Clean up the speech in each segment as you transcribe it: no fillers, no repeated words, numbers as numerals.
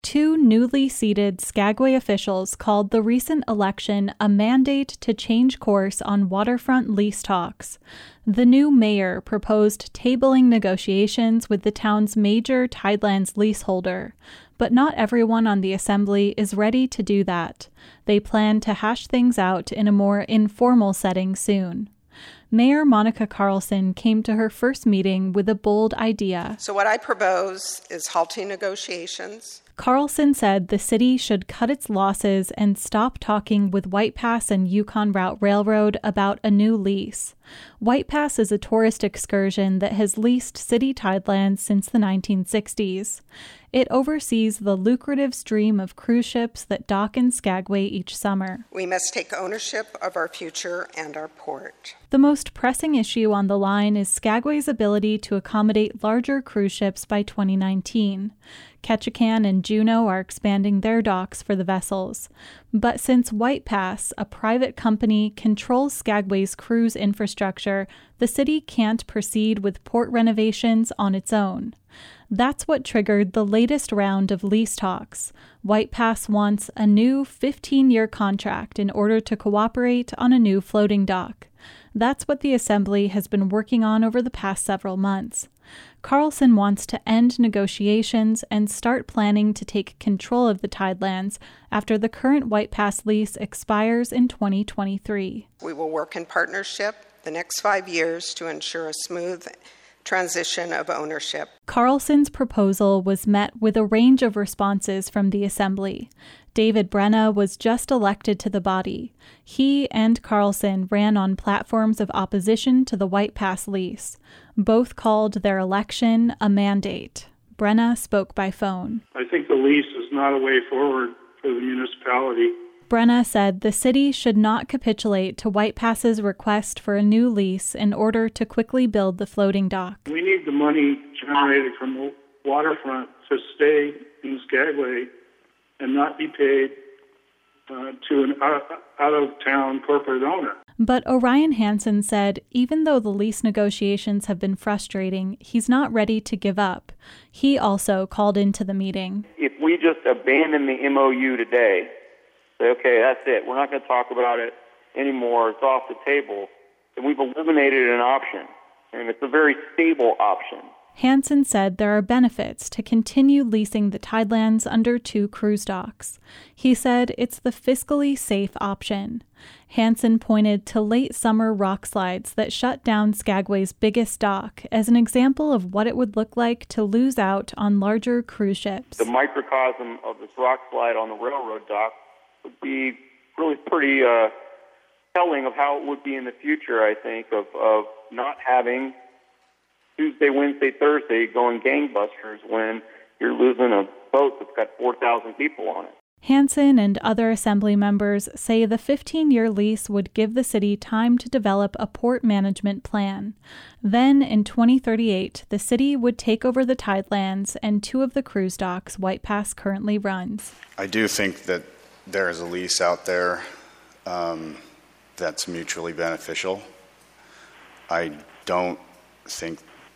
Two newly seated Skagway officials called the recent election a mandate to change course on waterfront lease talks. The new mayor proposed tabling negotiations with the town's major Tidelands leaseholder, but not everyone on the assembly is ready to do that. They plan to hash things out in a more informal setting soon. Mayor Monica Carlson came to her first meeting with a bold idea. So what I propose is halting negotiations. Carlson said the city should cut its losses and stop talking with White Pass and Yukon Route Railroad about a new lease. White Pass is a tourist excursion that has leased city tidelands since the 1960s. It oversees the lucrative stream of cruise ships that dock in Skagway each summer. We must take ownership of our future and our port. The most pressing issue on the line is Skagway's ability to accommodate larger cruise ships by 2019. Ketchikan and Juneau are expanding their docks for the vessels. But since White Pass, a private company, controls Skagway's cruise infrastructure, the city can't proceed with port renovations on its own. That's what triggered the latest round of lease talks. White Pass wants a new 15-year contract in order to cooperate on a new floating dock. That's what the Assembly has been working on over the past several months. Carlson wants to end negotiations and start planning to take control of the Tidelands after the current White Pass lease expires in 2023. We will work in partnership the next 5 years to ensure a smooth transition of ownership. Carlson's proposal was met with a range of responses from the Assembly. David Brenna was just elected to the body. He and Carlson ran on platforms of opposition to the White Pass lease. Both called their election a mandate. Brenna spoke by phone. I think the lease is not a way forward for the municipality. Brenna said the city should not capitulate to White Pass's request for a new lease in order to quickly build the floating dock. We need the money generated from the waterfront to stay in Skagway and not be paid to an out-of-town corporate owner. But Orion Hansen said even though the lease negotiations have been frustrating, he's not ready to give up. He also called into the meeting. If we just abandon the MOU today, say, okay, that's it, we're not going to talk about it anymore, it's off the table, then we've eliminated an option, and it's a very stable option. Hansen said there are benefits to continue leasing the Tidelands under 2 cruise docks. He said it's the fiscally safe option. Hansen pointed to late summer rock slides that shut down Skagway's biggest dock as an example of what it would look like to lose out on larger cruise ships. The microcosm of this rock slide on the railroad dock would be really pretty telling of how it would be in the future, I think, of not having Tuesday, Wednesday, Thursday going gangbusters when you're losing a boat that's got 4,000 people on it. Hansen and other Assembly members say the 15-year lease would give the city time to develop a port management plan. Then, in 2038, the city would take over the Tidelands and 2 of the cruise docks White Pass currently runs. I do think that there is a lease out there that's mutually beneficial. I don't think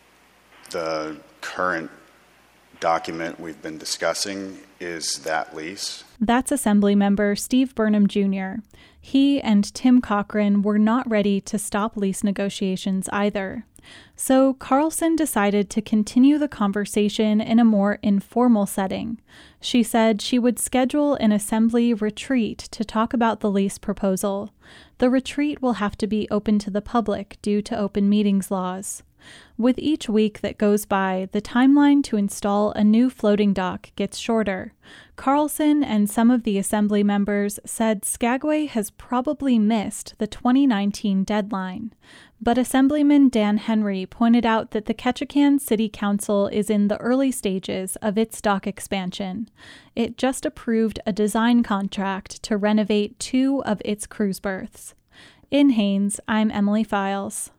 the current document we've been discussing is that lease. That's Assemblymember Steve Burnham Jr. He and Tim Cochran were not ready to stop lease negotiations either. So Carlson decided to continue the conversation in a more informal setting. She said she would schedule an Assembly retreat to talk about the lease proposal. The retreat will have to be open to the public due to open meetings laws. With each week that goes by, the timeline to install a new floating dock gets shorter. Carlson and some of the Assembly members said Skagway has probably missed the 2019 deadline. But Assemblyman Dan Henry pointed out that the Ketchikan City Council is in the early stages of its dock expansion. It just approved a design contract to renovate 2 of its cruise berths. In Haines, I'm Emily Files.